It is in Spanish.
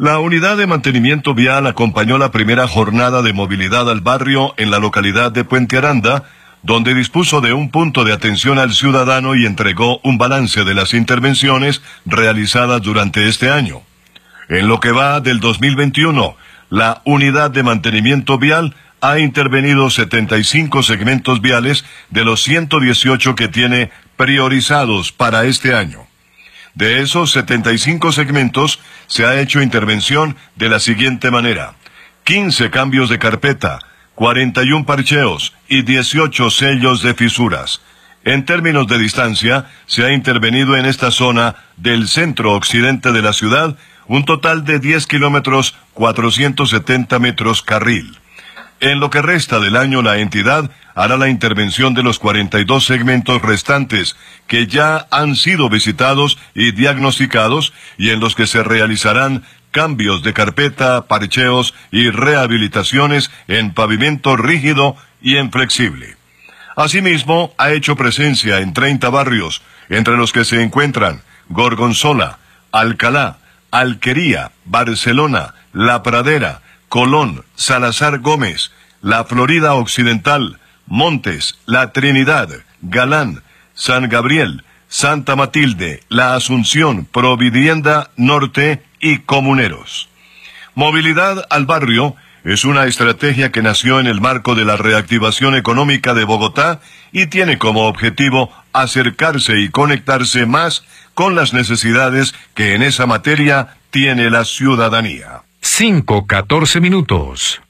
La unidad de mantenimiento vial acompañó la primera jornada de movilidad al barrio en la localidad de Puente Aranda, donde dispuso de un punto de atención al ciudadano y entregó un balance de las intervenciones realizadas durante este año. En lo que va del 2021, la unidad de mantenimiento vial ha intervenido 75 segmentos viales de los 118 que tiene priorizados para este año. De esos 75 segmentos se ha hecho intervención de la siguiente manera: 15 cambios de carpeta, 41 parcheos y 18 sellos de fisuras. En términos de distancia, se ha intervenido en esta zona del centro occidente de la ciudad un total de 10 kilómetros 470 metros carril. En lo que resta del año, la entidad hará la intervención de los 42 segmentos restantes que ya han sido visitados y diagnosticados y en los que se realizarán cambios de carpeta, parcheos y rehabilitaciones en pavimento rígido y en flexible. Asimismo, ha hecho presencia en 30 barrios, entre los que se encuentran Gorgonzola, Alcalá, Alquería, Barcelona, La Pradera, Colón, Salazar Gómez, La Florida Occidental, Montes, La Trinidad, Galán, San Gabriel, Santa Matilde, La Asunción, Providencia Norte y Comuneros. Movilidad al barrio es una estrategia que nació en el marco de la reactivación económica de Bogotá y tiene como objetivo acercarse y conectarse más con las necesidades que en esa materia tiene la ciudadanía. 5:14 minutos.